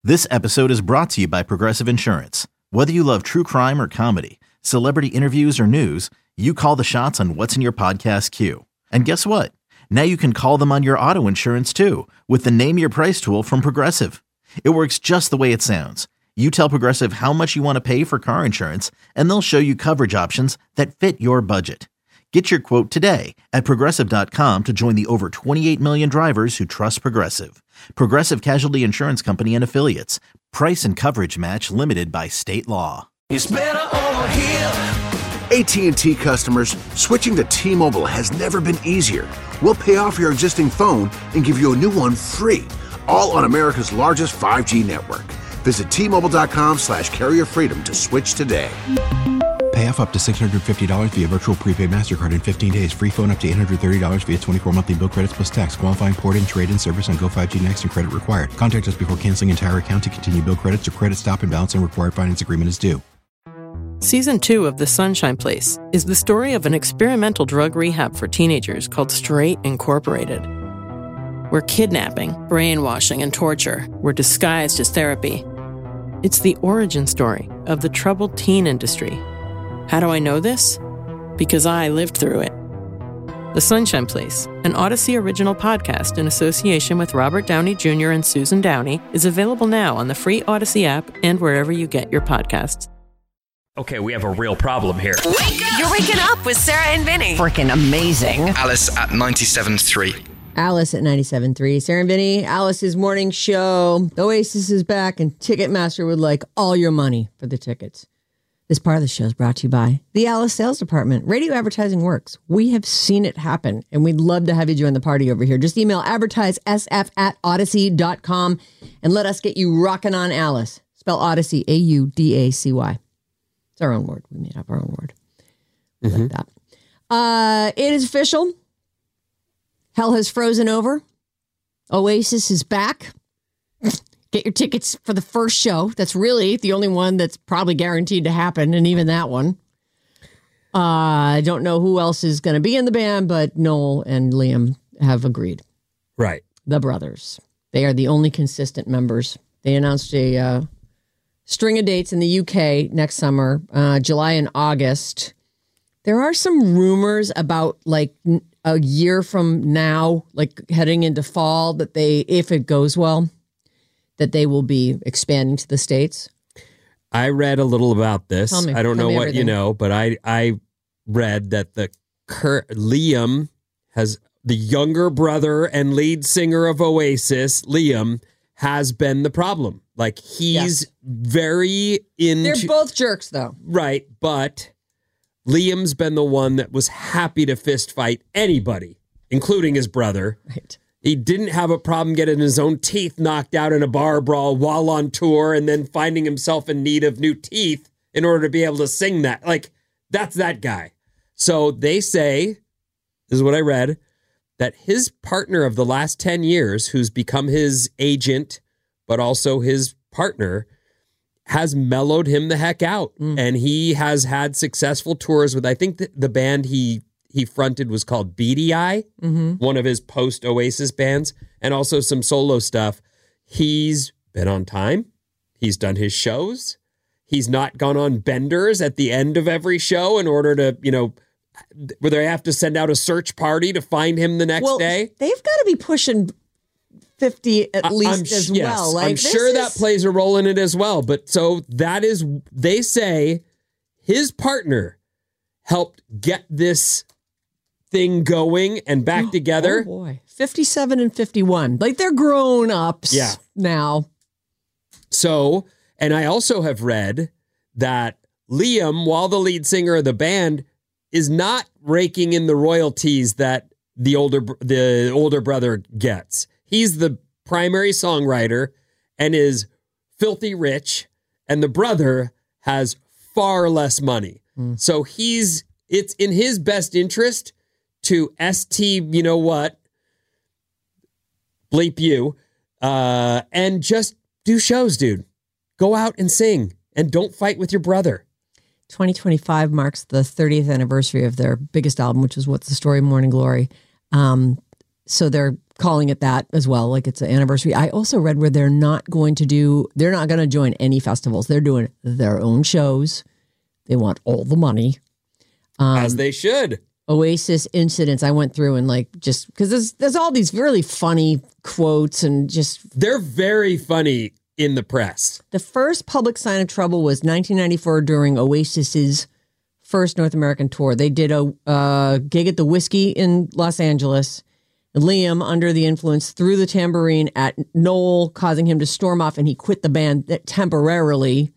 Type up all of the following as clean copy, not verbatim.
This episode is brought to you by Progressive Insurance. Whether you love true crime or comedy, celebrity interviews or news, you call the shots on what's in your podcast queue. And guess what? Now you can call them on your auto insurance too with the Name Your Price tool from Progressive. It works just the way it sounds. You tell Progressive how much you want to pay for car insurance, and they'll show you coverage options that fit your budget. Get your quote today at Progressive.com to join the over 28 million drivers who trust Progressive. Progressive Casualty Insurance Company and Affiliates. Price and coverage match limited by state law. It's better over here. AT&T customers, switching to T-Mobile has never been easier. We'll pay off your existing phone and give you a new one free, all on America's largest 5G network. Visit T-Mobile.com/carrier freedom to switch today. Pay off up to $650 via virtual prepaid MasterCard in 15 days. Free phone up to $830 via 24 monthly bill credits plus tax. Qualifying port-in, trade-in service on Go 5G Next and credit required. Contact us before canceling entire account to continue bill credits or credit stop and balance and required finance agreement is due. Season 2 of The Sunshine Place is the story of an experimental drug rehab for teenagers called Straight Incorporated, where kidnapping, brainwashing, and torture were disguised as therapy. It's the origin story of the troubled teen industry. How do I know this? Because I lived through it. The Sunshine Place, an Odyssey original podcast in association with Robert Downey Jr. and Susan Downey, is available now on the free Odyssey app and wherever you get your podcasts. Okay, we have a real problem here. You're waking up with Sarah and Vinny. Freaking amazing. Alice at 97.3. Alice at 97.3. Sarah and Vinny, Alice's morning show. Oasis is back, and Ticketmaster would like all your money for the tickets. This part of the show is brought to you by the Alice Sales Department. Radio advertising works. We have seen it happen, and we'd love to have you join the party over here. Just email advertisesf@odyssey.com and let us get you rocking on Alice. Spell Odyssey, Audacy. It's our own word. We made up our own word. Like that. It is official. Hell has frozen over. Oasis is back. Get your tickets for the first show. That's really the only one that's probably guaranteed to happen, and even that one. I don't know who else is going to be in the band, but Noel and Liam have agreed. Right. The brothers. They are the only consistent members. They announced a string of dates in the UK next summer, July and August. There are some rumors about like a year from now, like heading into fall, that they, if it goes well, that they will be expanding to the States. I read a little about this. I don't know what everything. you know, but I read that Liam has the younger brother and lead singer of Oasis, Liam, has been the problem. Like he's very into... They're both jerks, though. Right, but Liam's been the one that was happy to fist fight anybody, including his brother. Right. He didn't have a problem getting his own teeth knocked out in a bar brawl while on tour and then finding himself in need of new teeth in order to be able to sing that. Like, that's that guy. So they say, this is what I read, that his partner of the last 10 years, who's become his agent, but also his partner, has mellowed him the heck out. And he has had successful tours with, I think the band he fronted was called Beady Eye, one of his post-Oasis bands, and also some solo stuff. He's been on time. He's done his shows. He's not gone on benders at the end of every show in order to, where they have to send out a search party to find him the next day. They've got to be pushing 50 at least well. Like, I'm sure that plays a role in it as well. But so that is, they say his partner helped get this thing going and back together. Oh boy. 57 and 51. Like they're grown ups now. So, and I also have read that Liam, while the lead singer of the band, is not raking in the royalties that the older brother gets. He's the primary songwriter and is filthy rich, and the brother has far less money. So it's in his best interest to bleep you, and just do shows, dude. Go out and sing and don't fight with your brother. 2025 marks the 30th anniversary of their biggest album, which is What's the Story, Morning Glory. So they're calling it that as well, like it's an anniversary. I also read where they're not going to join any festivals. They're doing their own shows. They want all the money. As they should. Oasis incidents. I went through and just because there's all these really funny quotes and just. They're very funny in the press. The first public sign of trouble was 1994 during Oasis's first North American tour. They did a gig at the Whiskey in Los Angeles. Liam, under the influence, threw the tambourine at Noel, causing him to storm off, and he quit the band temporarily.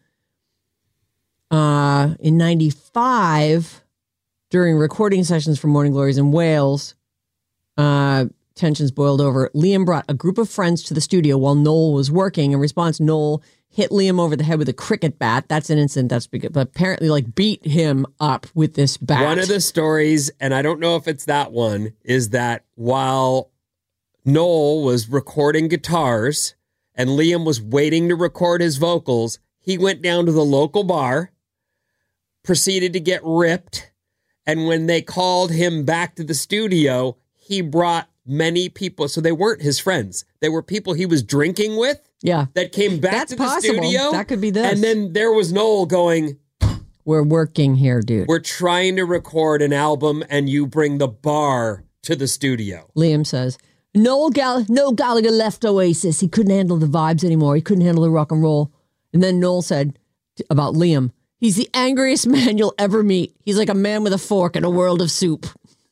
In 95, during recording sessions for Morning Glories in Wales, tensions boiled over. Liam brought a group of friends to the studio while Noel was working. In response, Noel hit Liam over the head with a cricket bat. That's an incident that's big, but apparently beat him up with this bat. One of the stories, and I don't know if it's that one, is that while Noel was recording guitars and Liam was waiting to record his vocals, he went down to the local bar, proceeded to get ripped, and when they called him back to the studio, he brought many people. So they weren't his friends. They were people he was drinking with. Yeah. That came back to the studio. That could be this. And then there was Noel going, we're working here, dude. We're trying to record an album and you bring the bar to the studio. Liam says, Noel Gallagher left Oasis. He couldn't handle the vibes anymore. He couldn't handle the rock and roll. And then Noel said about Liam, he's the angriest man you'll ever meet. He's like a man with a fork in a world of soup.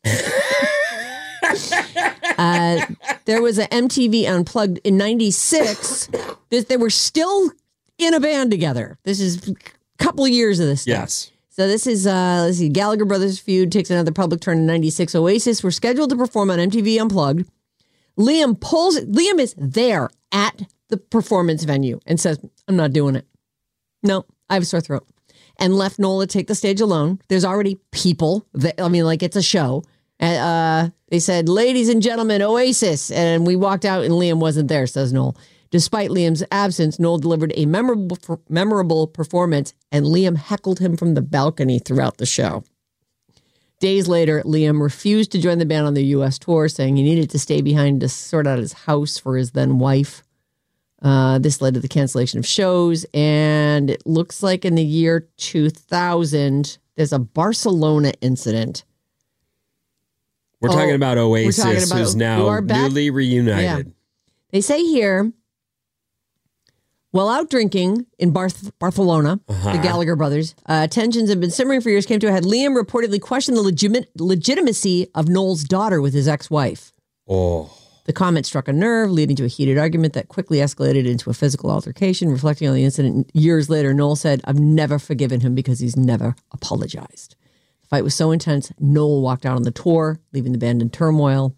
There was an MTV Unplugged in 96. They were still in a band together. This is a couple of years of this stuff. Yes. So this is, let's see, Gallagher Brothers feud takes another public turn in 96. Oasis were scheduled to perform on MTV Unplugged. Liam is there at the performance venue and says, I'm not doing it. No, I have a sore throat. And left Noel to take the stage alone. There's already people. It's a show. And they said, ladies and gentlemen, Oasis. And we walked out and Liam wasn't there, says Noel. Despite Liam's absence, Noel delivered a memorable performance and Liam heckled him from the balcony throughout the show. Days later, Liam refused to join the band on their U.S. tour, saying he needed to stay behind to sort out his house for his then wife. This led to the cancellation of shows. And it looks like in the year 2000, there's a Barcelona incident. We're talking about Oasis, who's now newly reunited. Yeah. They say here, while out drinking in Barcelona, the Gallagher brothers, tensions have been simmering for years, came to a head. Liam reportedly questioned the legitimacy of Noel's daughter with his ex-wife. Oh. The comment struck a nerve, leading to a heated argument that quickly escalated into a physical altercation. Reflecting on the incident years later, Noel said, I've never forgiven him because he's never apologized. The fight was so intense, Noel walked out on the tour, leaving the band in turmoil.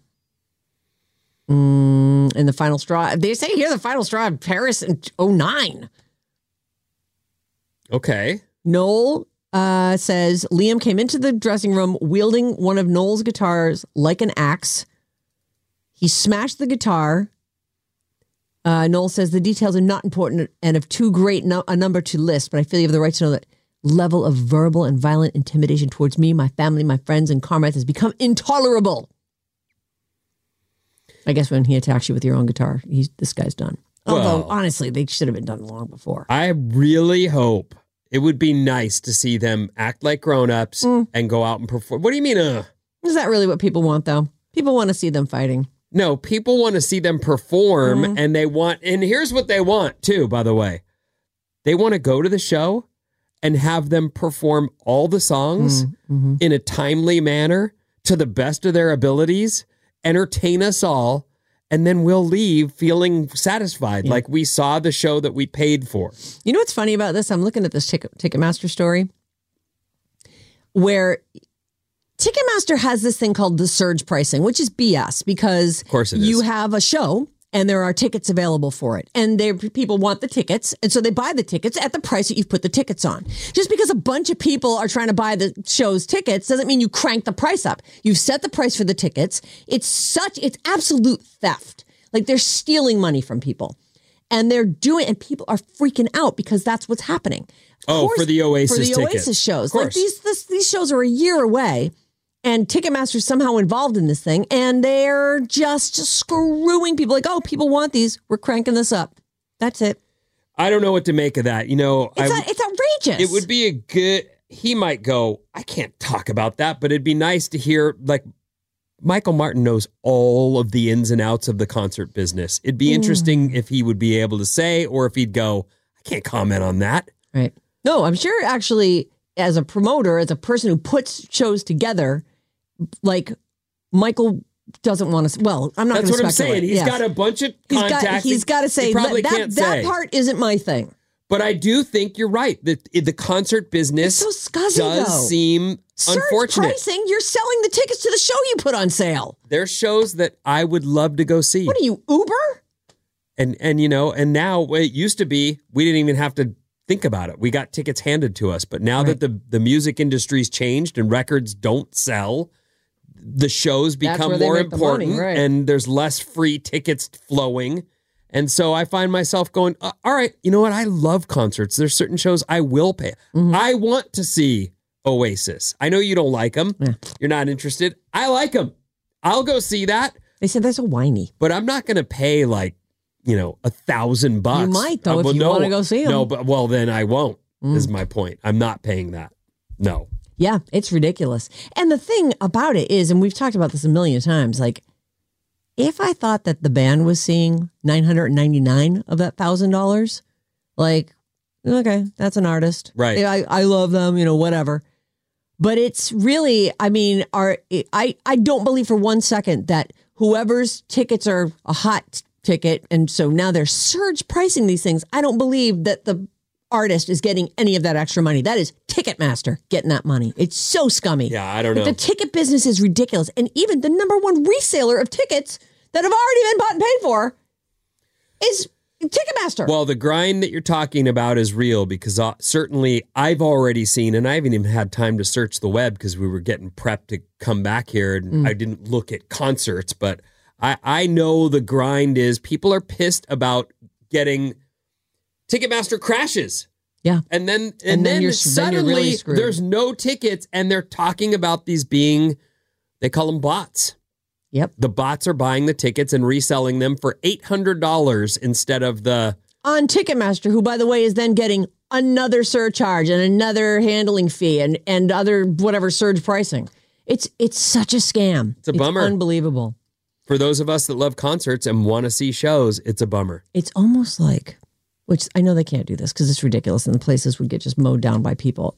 And the final straw, they say here the final straw in Paris in 2009. Okay. Noel says Liam came into the dressing room wielding one of Noel's guitars like an axe. He smashed the guitar. Noel says the details are not important and of too great a number to list, but I feel you have the right to know that level of verbal and violent intimidation towards me, my family, my friends, and comrades has become intolerable. I guess when he attacks you with your own guitar, this guy's done. Although, honestly, they should have been done long before. I really hope it would be nice to see them act like grown-ups and go out and perform. What do you mean, Is that really what people want, though? People want to see them fighting. No, people want to see them perform, and here's what they want, too, by the way. They want to go to the show and have them perform all the songs in a timely manner to the best of their abilities, entertain us all, and then we'll leave feeling satisfied, like we saw the show that we paid for. You know what's funny about this? I'm looking at this Ticketmaster story where Ticketmaster has this thing called the surge pricing, which is BS because of course you have a show and there are tickets available for it. And people want the tickets. And so they buy the tickets at the price that you've put the tickets on. Just because a bunch of people are trying to buy the show's tickets doesn't mean you crank the price up. You've set the price for the tickets. It's absolute theft. Like they're stealing money from people. And and people are freaking out because that's what's happening. For the Oasis tickets. Oasis shows. Like these shows are a year away. And Ticketmaster's somehow involved in this thing, and they're just screwing people. Like, oh, people want these. We're cranking this up. That's it. I don't know what to make of that. You know, it's outrageous. It would be a good. He might go, I can't talk about that, but it'd be nice to hear, like, Michael Martin knows all of the ins and outs of the concert business. It'd be interesting if he would be able to say, or if he'd go, I can't comment on that. Right. No, I'm sure actually, as a promoter, as a person who puts shows together, like, Michael doesn't want to. Well, I'm not going to speculate. That's what I'm saying. He's got a bunch of contacts. He's got to say that part isn't my thing. But I do think you're right. The concert business so scuzzy, does seem unfortunate. Pricing, you're selling the tickets to the show you put on sale. There's shows that I would love to go see. What are you, Uber? And you know, and now it used to be we didn't even have to think about it. We got tickets handed to us. But now that the music industry's changed and records don't sell, the shows become more important, and there's less free tickets flowing. And so I find myself going, all right, you know what? I love concerts. There's certain shows I will pay. I want to see Oasis. I know you don't like them. Yeah. You're not interested. I like them. I'll go see that. They said they're so whiny. But I'm not going to pay like, you know, $1,000. You might, though, if you want to go see them. No, but well, then I won't, is my point. I'm not paying that. No. Yeah, it's ridiculous. And the thing about it is, and we've talked about this a million times, like, if I thought that the band was seeing $999 of that $1,000, like, okay, that's an artist. Right. I love them, you know, whatever. But it's really, I mean, I don't believe for 1 second that whoever's tickets are a hot ticket, and so now they're surge pricing these things. I don't believe that the artist is getting any of that extra money. That is Ticketmaster getting that money. It's so scummy. Yeah, I don't know. The ticket business is ridiculous. And even the number one reseller of tickets that have already been bought and paid for is Ticketmaster. Well, the grind that you're talking about is real because certainly I've already seen, and I haven't even had time to search the web because we were getting prepped to come back here, and I didn't look at concerts, but I know the grind is people are pissed about getting Ticketmaster crashes. Yeah. And then suddenly really there's no tickets, and they're talking about these being, they call them bots. Yep. The bots are buying the tickets and reselling them for $800 instead of the... On Ticketmaster, who, by the way, is then getting another surcharge and another handling fee and other whatever surge pricing. It's such a scam. It's a bummer. Unbelievable. For those of us that love concerts and want to see shows, it's a bummer. It's almost like, which I know they can't do this because it's ridiculous and the places would get just mowed down by people.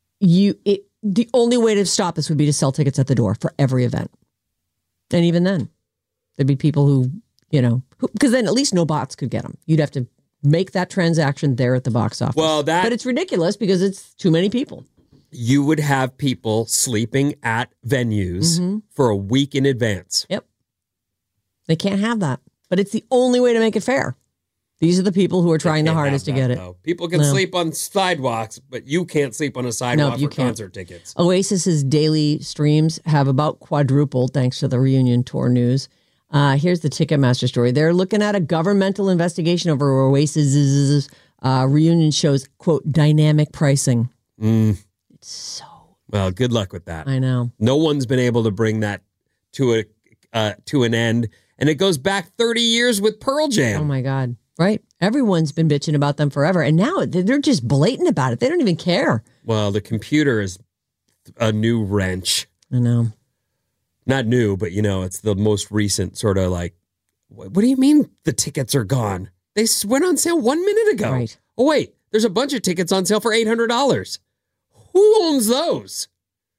The only way to stop this would be to sell tickets at the door for every event. And even then, there'd be people who, you know, because then at least no bots could get them. You'd have to make that transaction there at the box office. Well, but it's ridiculous because it's too many people. You would have people sleeping at venues for a week in advance. Yep. They can't have that. But it's the only way to make it fair. These are the people who are trying the hardest to get it. Though. People can sleep on sidewalks, but you can't sleep on a sidewalk for concert tickets. Oasis's daily streams have about quadrupled thanks to the reunion tour news. Here's the Ticketmaster story. They're looking at a governmental investigation over Oasis's reunion show's, quote, dynamic pricing. It's so... Well, good luck with that. I know. No one's been able to bring that to an end. And it goes back 30 years with Pearl Jam. Oh, my God. Right. Everyone's been bitching about them forever. And now they're just blatant about it. They don't even care. Well, the computer is a new wrench. I know. Not new, but, you know, it's the most recent sort of like, what do you mean the tickets are gone? They went on sale 1 minute ago. Right. Oh, wait, there's a bunch of tickets on sale for $800. Who owns those?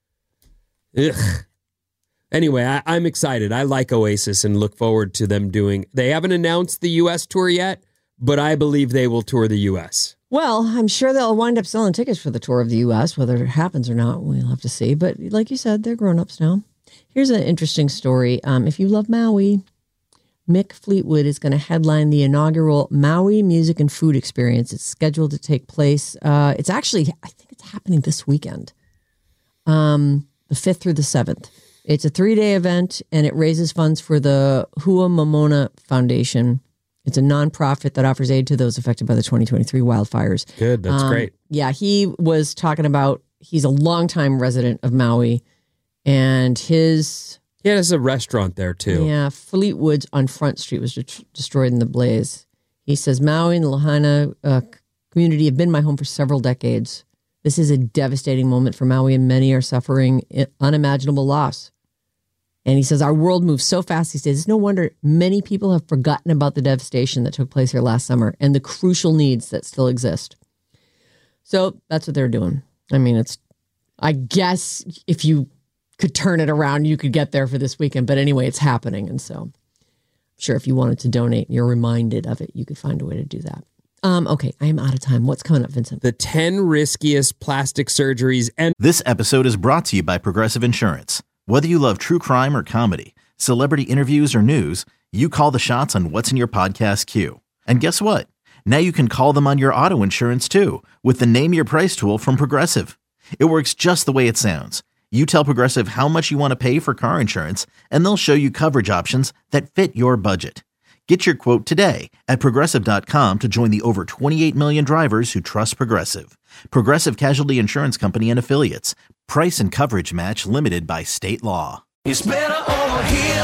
Ugh. Anyway, I'm excited. I like Oasis and look forward to them doing... They haven't announced the U.S. tour yet, but I believe they will tour the U.S. Well, I'm sure they'll wind up selling tickets for the tour of the U.S., whether it happens or not, we'll have to see. But like you said, they're grown-ups now. Here's an interesting story. If you love Maui, Mick Fleetwood is going to headline the inaugural Maui Music and Food Experience. It's scheduled to take place. It's actually, I think it's happening this weekend, the 5th through the 7th. It's a 3-day event, and it raises funds for the Hua Momona Foundation. It's a nonprofit that offers aid to those affected by the 2023 wildfires. Good, that's great. Yeah, he was talking about, he's a longtime resident of Maui, And his... Yeah, there's a restaurant there, too. Yeah, Fleetwood's on Front Street was destroyed in the blaze. He says, Maui and the Lahaina community have been my home for several decades. This is a devastating moment for Maui, and many are suffering unimaginable loss. And he says, our world moves so fast these days. It's no wonder many people have forgotten about the devastation that took place here last summer and the crucial needs that still exist. So that's what they're doing. I mean, I guess if you could turn it around, you could get there for this weekend. But anyway, it's happening. And so I'm sure if you wanted to donate and you're reminded of it, you could find a way to do that. Okay, I am out of time. What's coming up, Vincent? The 10 riskiest plastic surgeries. And this episode is brought to you by Progressive Insurance. Whether you love true crime or comedy, celebrity interviews or news, you call the shots on what's in your podcast queue. And guess what? Now you can call them on your auto insurance too with the Name Your Price tool from Progressive. It works just the way it sounds. You tell Progressive how much you want to pay for car insurance, and they'll show you coverage options that fit your budget. Get your quote today at Progressive.com to join the over 28 million drivers who trust Progressive. Progressive Casualty Insurance Company and Affiliates. Price and coverage match limited by state law. It's better over here.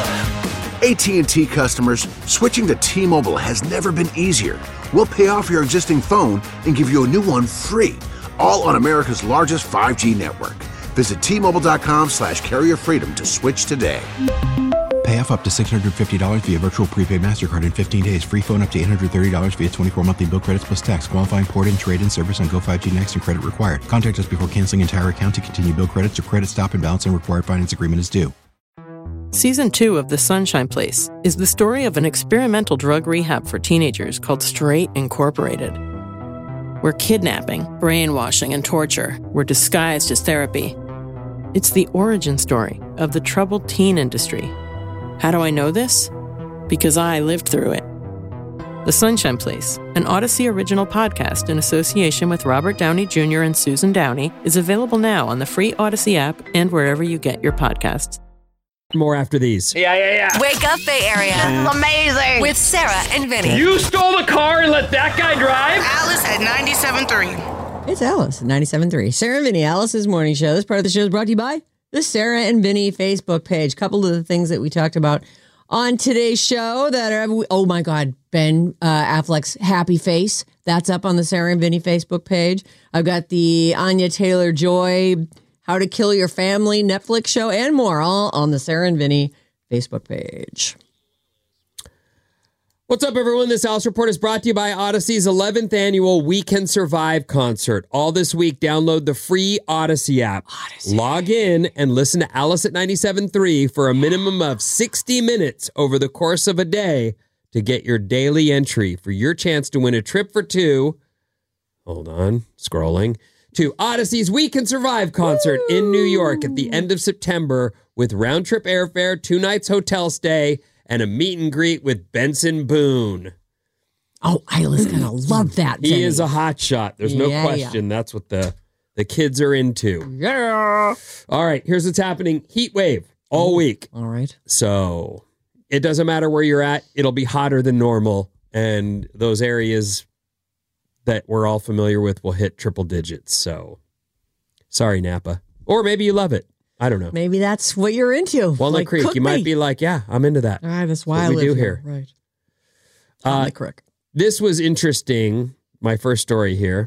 AT&T customers, switching to T-Mobile has never been easier. We'll pay off your existing phone and give you a new one free, all on America's largest 5G network. Visit T-Mobile.com/carrier freedom to switch today. Pay off up to $650 via virtual prepaid MasterCard in 15 days. Free phone up to $830 via 24 monthly bill credits plus tax. Qualifying port-in, trade-in service on Go 5G Next and credit required. Contact us before canceling entire account to continue bill credits or credit stop and balance and required finance agreement is due. Season 2 of The Sunshine Place is the story of an experimental drug rehab for teenagers called Straight Incorporated, where kidnapping, brainwashing, and torture were disguised as therapy. It's the origin story of the troubled teen industry. How do I know this? Because I lived through it. The Sunshine Place, an Odyssey original podcast in association with Robert Downey Jr. and Susan Downey, is available now on the free Odyssey app and wherever you get your podcasts. More after these. Yeah. Wake up, Bay Area. This is amazing. With Sarah and Vinny. You stole the car and let that guy drive? Alice at 97.3. It's Alice at 97.3. Sarah and Vinny, Alice's morning show. This part of the show is brought to you by the Sarah and Vinny Facebook page. Couple of the things that we talked about on today's show that are, oh my God, Ben Affleck's happy face. That's up on the Sarah and Vinny Facebook page. I've got the Anya Taylor-Joy How to Kill Your Family Netflix show and more, all on the Sarah and Vinny Facebook page. What's up, everyone? This Alice Report is brought to you by Odyssey's 11th annual We Can Survive concert. All this week, download the free Odyssey app. Log in and listen to Alice at 97.3 for a minimum of 60 minutes over the course of a day to get your daily entry for your chance to win a trip for two. Hold on, scrolling. To Odyssey's We Can Survive concert in New York at the end of September with round-trip airfare, 2 nights hotel stay, and a meet and greet with Benson Boone. Oh, Isla's going to love that. He is a hot shot. There's no question. Yeah. That's what the kids are into. Yeah. All right, here's what's happening. Heat wave all week. All right. So it doesn't matter where you're at. It'll be hotter than normal. And those areas that we're all familiar with will hit triple digits. So sorry, Napa. Or maybe you love it. I don't know. Maybe that's what you're into. Walnut Creek, you might be like, yeah, I'm into that. All right, that's why I live here. Right. Walnut Creek. This was interesting. My first story here.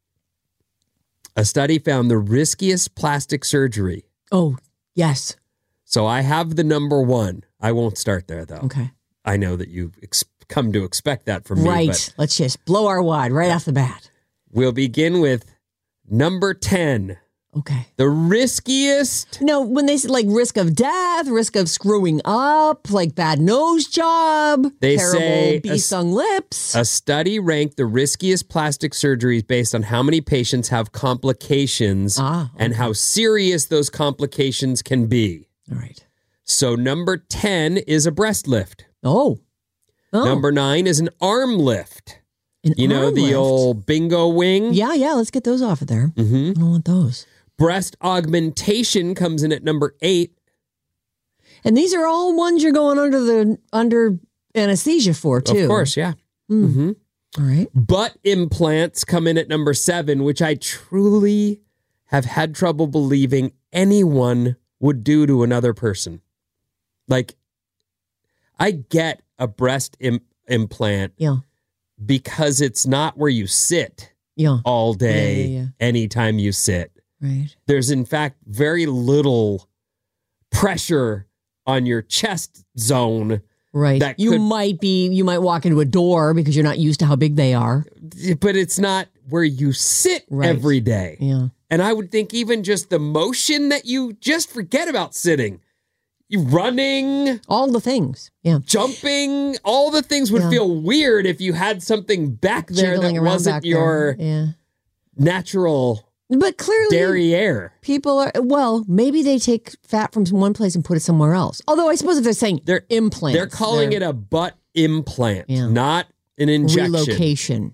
A study found the riskiest plastic surgery. Oh, yes. So I have the number one. I won't start there, though. Okay. I know that you've come to expect that from me. Right. Let's just blow our wad right off the bat. We'll begin with number 10. Okay. The riskiest. No, when they say like risk of death, risk of screwing up, like bad nose job, they terrible say bee-stung lips. A study ranked the riskiest plastic surgeries based on how many patients have complications and how serious those complications can be. All right. So number 10 is a breast lift. Oh. Number 9 is an arm lift. You know, the old bingo wing? Yeah. Let's get those off of there. Mm-hmm. I don't want those. Breast augmentation comes in at number 8. And these are all ones you're going under anesthesia for, too. Of course, yeah. Mm-hmm. All right. Butt implants come in at number 7, which I truly have had trouble believing anyone would do to another person. Like, I get a breast implant because it's not where you sit all day, anytime you sit. Right. There's, in fact, very little pressure on your chest zone. Right. That you might walk into a door because you're not used to how big they are. But it's not where you sit every day. Yeah. And I would think even just the motion that you just forget about sitting. You running. All the things. Yeah. Jumping. All the things would feel weird if you had something back there Jiggling that around wasn't back your natural but clearly derriere. People are, well, maybe they take fat from one place and put it somewhere else. Although I suppose if they're saying they're implants. They're calling it a butt implant, not an injection. Relocation.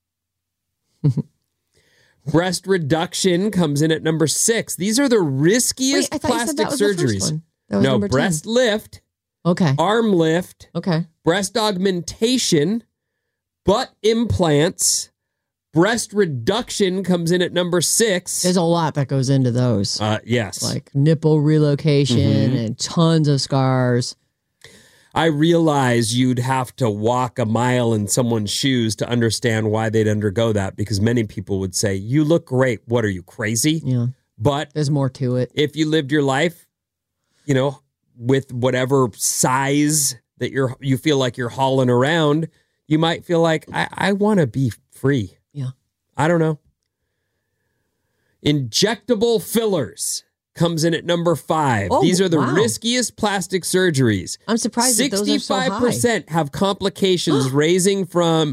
Breast reduction comes in at number 6. These are the riskiest plastic surgeries. No, breast lift. Okay. Arm lift. Okay. Breast augmentation. Butt implants. Breast reduction comes in at number 6. There's a lot that goes into those. Yes. Like nipple relocation and tons of scars. I realize you'd have to walk a mile in someone's shoes to understand why they'd undergo that, because many people would say, you look great. What are you, crazy? Yeah. But there's more to it. If you lived your life, with whatever size that you feel like you're hauling around, you might feel like, I want to be free. Yeah. I don't know. Injectable fillers comes in at number 5. These are the riskiest plastic surgeries. I'm surprised that those are so high. 65% have complications ranging from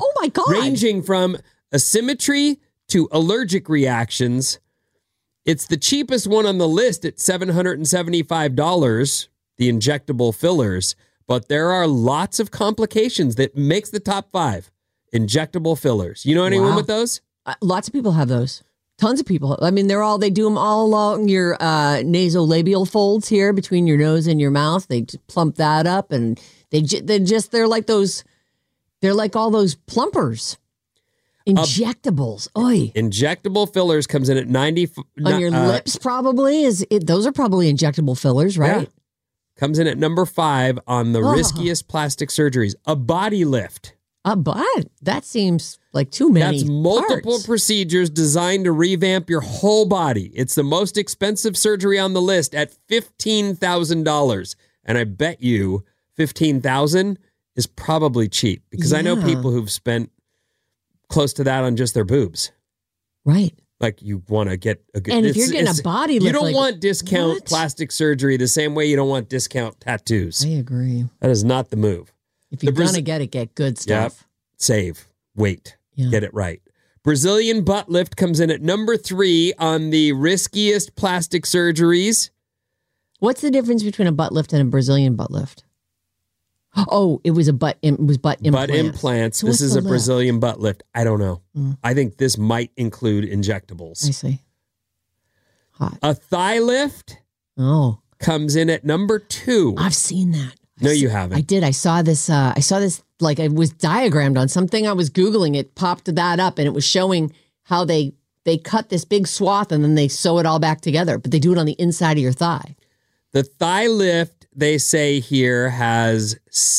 asymmetry to allergic reactions. It's the cheapest one on the list at $775, the injectable fillers, but there are lots of complications that makes the top 5. Injectable fillers. You know anyone with those? Lots of people have those. Tons of people. I mean, they do them all along your nasolabial folds here between your nose and your mouth. They just plump that up, and they're like all those plumpers. Injectables. Oy. Injectable fillers comes in at 90 on your lips. Probably those are probably injectable fillers, right? Yeah. Comes in at number 5 on the riskiest plastic surgeries. A body lift. That seems like too many. That's multiple parts. procedures designed to revamp your whole body. It's the most expensive surgery on the list at $15,000. And I bet you $15,000 is probably cheap, because I know people who've spent close to that on just their boobs. Right. Like, you want to get a good... And if you're getting a body lift... You don't want discount plastic surgery the same way you don't want discount tattoos. I agree. That is not the move. If you're going to get good stuff. Yep. Save. Wait. Yeah. Get it right. Brazilian butt lift comes in at number 3 on the riskiest plastic surgeries. What's the difference between a butt lift and a Brazilian butt lift? Oh, it was butt implants. Butt implants. So this is a lift? Brazilian butt lift. I don't know. I think this might include injectables. I see. Hot. A thigh lift comes in at number 2. I've seen that. No, you haven't. I did. I saw this. Like it was diagrammed on something I was Googling. It popped that up, and it was showing how they cut this big swath and then they sew it all back together. But they do it on the inside of your thigh. The thigh lift, they say here, has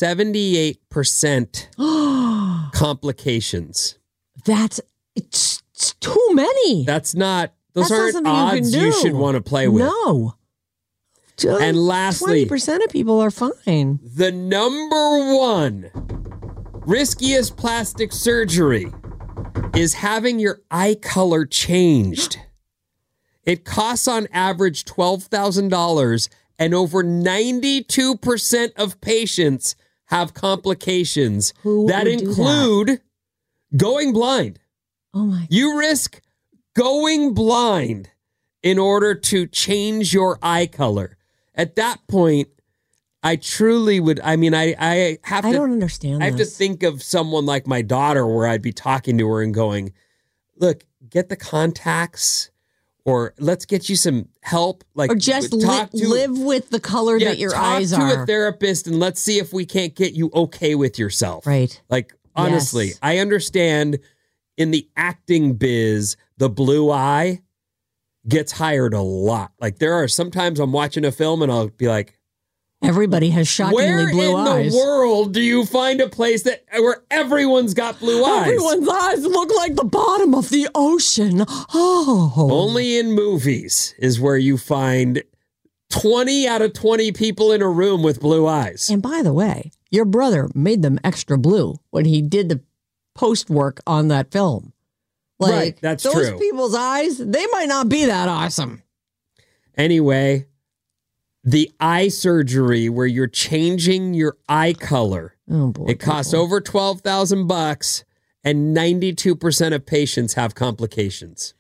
78% complications. It's too many. Those aren't odds you should want to play with. No. And lastly, 20% of people are fine. The number 1 riskiest plastic surgery is having your eye color changed. It costs on average $12,000, and over 92% of patients have complications that include going blind. Oh my! You risk going blind in order to change your eye color. At that point, I truly would. I mean, I have to. I don't understand. I have to think of someone like my daughter, where I'd be talking to her and going, "Look, get the contacts, or let's get you some help. Like, or just live with the color that your eyes are. Talk to a therapist, and let's see if we can't get you okay with yourself. Right? Like, honestly, I understand in the acting biz, the blue eye gets hired a lot. Like there are sometimes I'm watching a film and I'll be like, everybody has shockingly where blue in eyes. the world do you find a place where everyone's got blue eyes? Everyone's eyes look like the bottom of the ocean. Oh. Only in movies is where you find 20 out of 20 people in a room with blue eyes. And by the way, your brother made them extra blue when he did the post work on that film. Like, right, that's those true. people's eyes, they might not be that awesome. Anyway, the eye surgery where you're changing your eye color. Oh boy. It costs over $12,000 and 92% of patients have complications.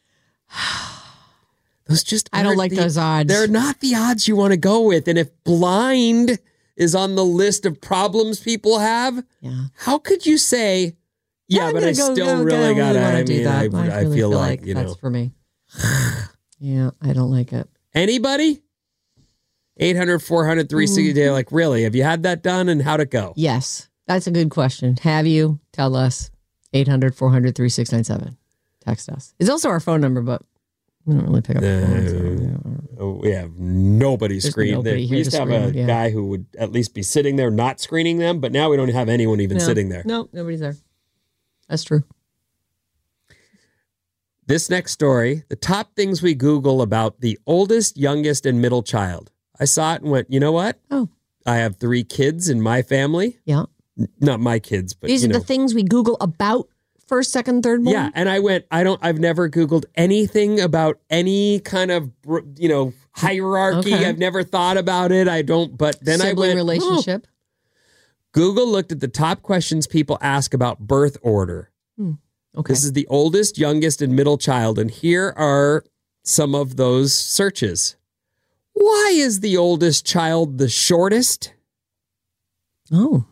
Those just I don't like those odds. They're not the odds you want to go with. And if blind is on the list of problems people have, how could you say, but I still really got it. I mean, I feel like, you know. That's for me. Yeah, I don't like it. Anybody? 800-400-360. Like, really? Have you had that done and how'd it go? Yes, that's a good question. Have you? Tell us. 800-400-3697. Text us. It's also our phone number, but we don't really pick up the phone. We have nobody screening. Nobody We used to have a guy who would at least be sitting there not screening them, but now we don't have anyone even sitting there. No, nobody's there. That's true. This next story, the top things we Google about the oldest, youngest, and middle child. I saw it and went, you know what? Oh. I have 3 kids in my family. Yeah. Not my kids, but these are the things we Google about first, second, third born? Yeah, and I went, I've never Googled anything about any kind of, hierarchy. Okay. I've never thought about it. But then Sibling I went, relationship. Google looked at the top questions people ask about birth order. Okay. This is the oldest, youngest, and middle child, and here are some of those searches. Why is the oldest child the shortest? Oh.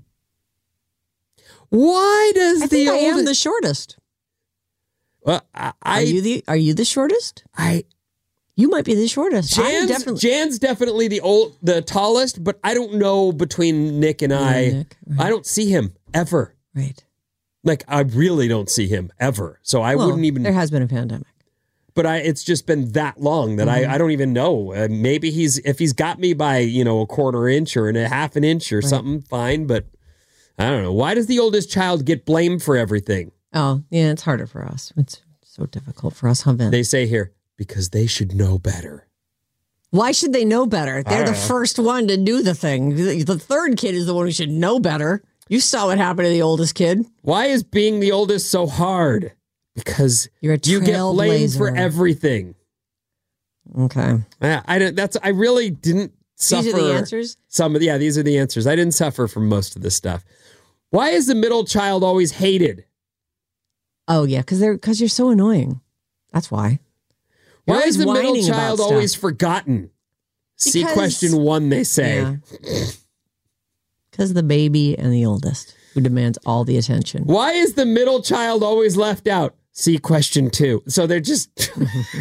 Why does I think I am the shortest. Well, Are you the shortest? You might be the shortest. Jan's definitely the tallest, but I don't know between Nick and I. Nick, right. I don't see him ever. Right. Like I really don't see him ever. So I wouldn't even. There has been a pandemic. But it's just been that long that I don't even know. Maybe if he's got me by, a quarter inch or a half an inch or something, fine. But I don't know. Why does the oldest child get blamed for everything? Oh, yeah, it's harder for us. It's so difficult for us, huh, Vin? They say here, because they should know better. Why should they know better? They're the first one to do the thing. The third kid is the one who should know better. You saw what happened to the oldest kid. Why is being the oldest so hard? Because you get blamed for everything. Okay. I really didn't suffer. These are the answers? These are the answers. I didn't suffer from most of this stuff. Why is the middle child always hated? Oh, yeah, because you're so annoying. That's why. Why is the middle child always forgotten? See question 1, they say. Because the baby and the oldest who demands all the attention. Why is the middle child always left out? See question 2. So they're just...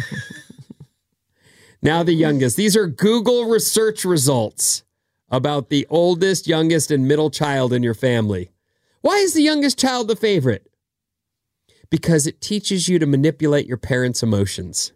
Now the youngest. These are Google research results about the oldest, youngest, and middle child in your family. Why is the youngest child the favorite? Because it teaches you to manipulate your parents' emotions.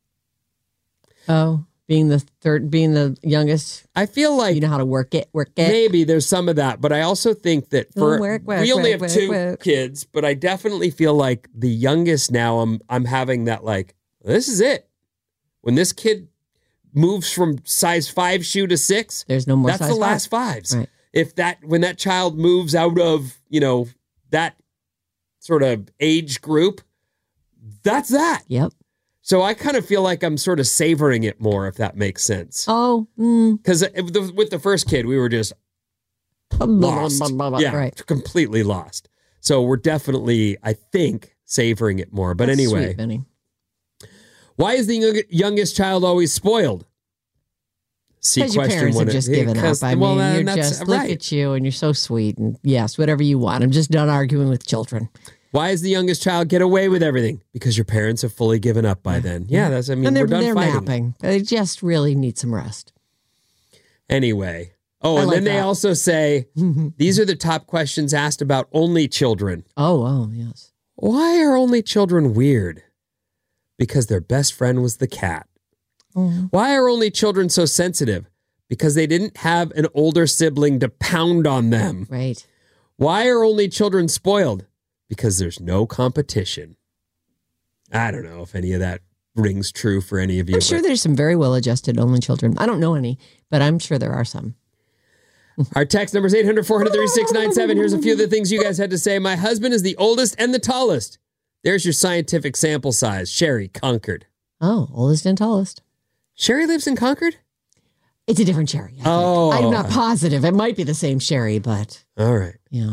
Oh, being the youngest. I feel like you know how to work it. Maybe there's some of that, but I also think that we only have 2 kids, but I definitely feel like the youngest now. I'm having that this is it. When this kid moves from size 5 shoe to 6, there's no more. That's the last 5s. Right. When that child moves out of that sort of age group, that's that. Yep. So I kind of feel like I'm sort of savoring it more, if that makes sense. Oh. Because with the first kid, we were just lost. Yeah, right. Completely lost. So we're definitely, I think, savoring it more. But That's anyway. Sweet, Benny. Why is the youngest child always spoiled? Because your parents have just given up. I mean, you're just look at you and you're so sweet. And yes, whatever you want. I'm just done arguing with children. Why does the youngest child get away with everything? Because your parents have fully given up by then. Yeah, we're done fighting. Napping. They just really need some rest. Anyway. Oh, and then they also say, these are the top questions asked about only children. Oh, yes. Why are only children weird? Because their best friend was the cat. Why are only children so sensitive? Because they didn't have an older sibling to pound on them. Right. Why are only children spoiled? Because there's no competition. I don't know if any of that rings true for any of you. I'm sure there's some very well-adjusted only children. I don't know any, but I'm sure there are some. Our text number is 800-400-3697. Here's a few of the things you guys had to say. My husband is the oldest and the tallest. There's your scientific sample size. Sherry, Concord. Oh, oldest and tallest. Sherry lives in Concord? It's a different Sherry. I think. Oh. I'm not positive. It might be the same Sherry, but... All right. Yeah.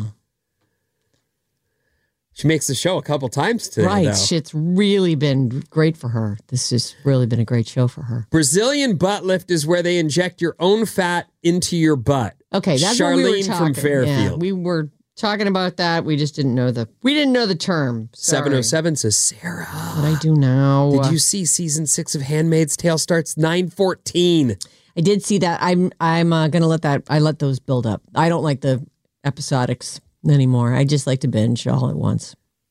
She makes the show a couple times today, Right. though. It's really been great for her. This has really been a great show for her. Brazilian butt lift is where they inject your own fat into your butt. Okay, that's Charlene what we were talking. from Fairfield. Yeah, we were talking about that. We just didn't know the term. Sorry. 707 says, Sarah. What I do now. Did you see season 6 of Handmaid's Tale starts 9/14? I did see that. I'm gonna let those build up. I don't like the episodics anymore. I just like to binge all at once.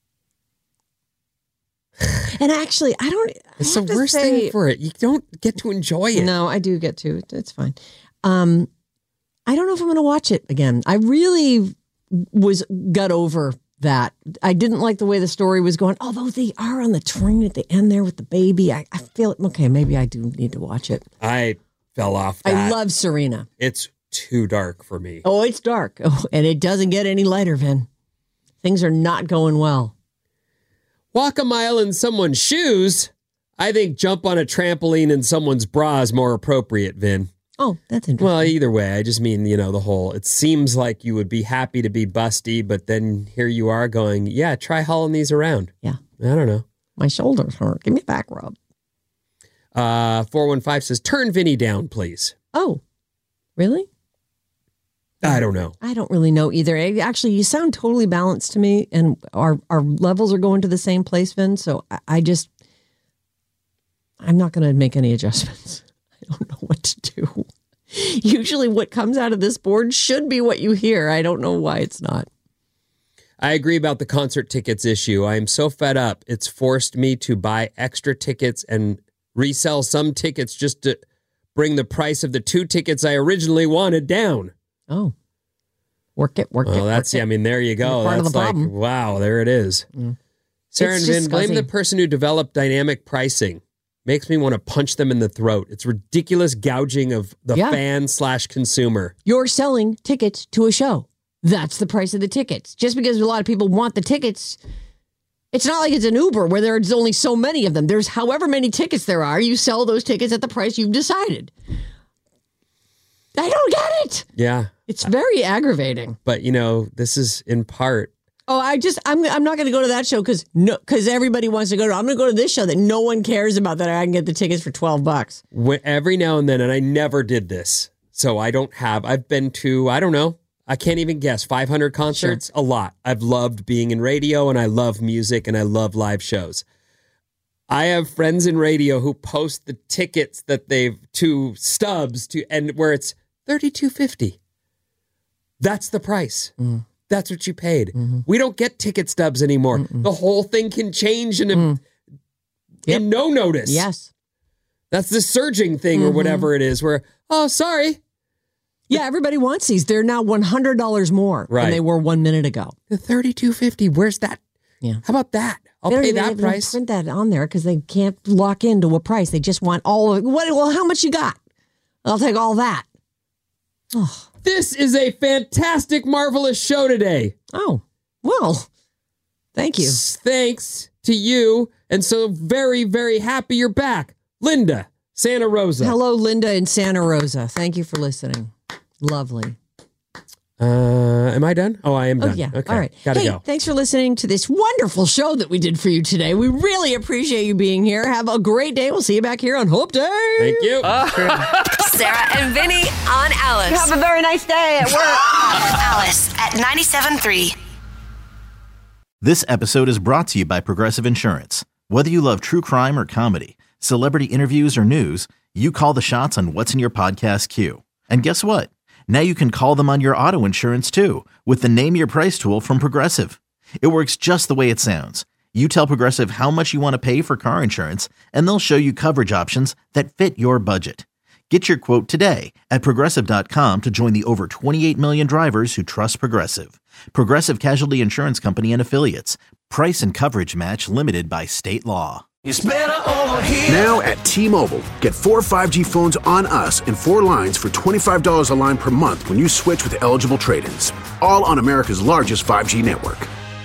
And actually, I don't. It's the worst thing for it. You don't get to enjoy it. No, I do get to. It's fine. I don't know if I'm going to watch it again. I really got over that. I didn't like the way the story was going. Although they are on the train at the end there with the baby, I feel okay. Maybe I do need to watch it. I fell off that. I love Serena. It's too dark for me. Oh, it's dark. Oh, and it doesn't get any lighter, Vin. Things are not going well. Walk a mile in someone's shoes. I think jump on a trampoline in someone's bra is more appropriate, Vin. Oh, that's interesting. Well, either way, I just mean, the whole, it seems like you would be happy to be busty, but then here you are going, yeah, try hauling these around. Yeah. I don't know. My shoulders hurt. Give me a back rub. 415 says, turn Vinny down, please. Oh, really? I don't know. I don't really know either. Actually, you sound totally balanced to me, and our levels are going to the same place, Vin. So I'm not going to make any adjustments. I don't know what to do. Usually what comes out of this board should be what you hear. I don't know why it's not. I agree about the concert tickets issue. I am so fed up. It's forced me to buy extra tickets and resell some tickets just to bring the price of the 2 tickets I originally wanted down. Oh, work it. Well, that's, work it. I mean, there you go. Part That's of the like, problem. wow, there it is. Mm. Sarah and It's Vin, just blame scuzzy. the person who developed dynamic pricing. Makes me want to punch them in the throat. It's ridiculous gouging of the fan/consumer. You're selling tickets to a show. That's the price of the tickets. Just because a lot of people want the tickets, it's not like it's an Uber where there's only so many of them. There's however many tickets there are. You sell those tickets at the price you've decided. I don't get it. Yeah. It's very aggravating. But, this is in part. Oh, I'm not going to go to that show because everybody wants to go to. I'm going to go to this show that no one cares about, that I can get the tickets for $12. Every now and then, and I never did this, so I've been to, I don't know, I can't even guess, 500 concerts, a lot. I've loved being in radio, and I love music, and I love live shows. I have friends in radio who post the tickets that to stubs and where it's $32.50. That's the price. Mm. That's what you paid. Mm-hmm. We don't get ticket stubs anymore. Mm-mm. The whole thing can change in no notice. Yes. That's the surging thing or whatever it is where, oh, sorry. Yeah, everybody wants these. They're now $100 more than they were 1 minute ago. The $32.50, where's that? Yeah. How about that? I'll pay that price. Print that on there because they can't lock into a price. They just want all of it. Well, how much you got? I'll take all that. Oh. This is a fantastic, marvelous show today. Oh, well, thank you. Thanks to you. And so very, very happy you're back. Linda, Santa Rosa. Hello, Linda in Santa Rosa. Thank you for listening. Lovely. Am I done? Oh, I am done. Oh, yeah. Okay. All right. Gotta go. Thanks for listening to this wonderful show that we did for you today. We really appreciate you being here. Have a great day. We'll see you back here on Hope Day. Thank you. Sarah and Vinny on Alice. You have a very nice day at work. Alice at 97.3. This episode is brought to you by Progressive Insurance. Whether you love true crime or comedy, celebrity interviews or news, you call the shots on what's in your podcast queue. And guess what? Now you can call them on your auto insurance too with the Name Your Price tool from Progressive. It works just the way it sounds. You tell Progressive how much you want to pay for car insurance, and they'll show you coverage options that fit your budget. Get your quote today at Progressive.com to join the over 28 million drivers who trust Progressive. Progressive Casualty Insurance Company and Affiliates. Price and coverage match limited by state law. It's better over here. Now at T-Mobile, get 4 5G phones on us and 4 lines for $25 a line per month when you switch with eligible trade-ins. All on America's largest 5G network.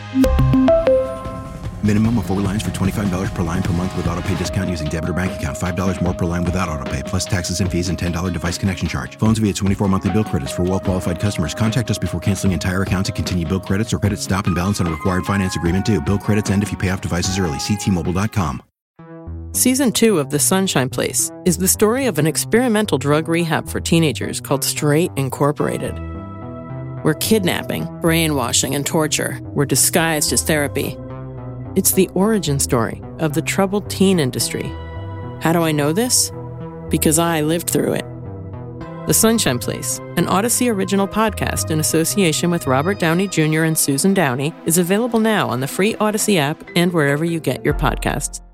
Minimum of 4 lines for $25 per line per month with autopay discount using debit or bank account. $5 more per line without autopay, plus taxes and fees and $10 device connection charge. Phones via 24 monthly bill credits for well-qualified customers. Contact us before canceling entire account to continue bill credits or credit stop and balance on a required finance agreement due. Bill credits end if you pay off devices early. See T-Mobile.com. Season 2 of The Sunshine Place is the story of an experimental drug rehab for teenagers called Straight Incorporated, where kidnapping, brainwashing, and torture were disguised as therapy. It's the origin story of the troubled teen industry. How do I know this? Because I lived through it. The Sunshine Place, an Odyssey original podcast in association with Robert Downey Jr. and Susan Downey, is available now on the free Odyssey app and wherever you get your podcasts.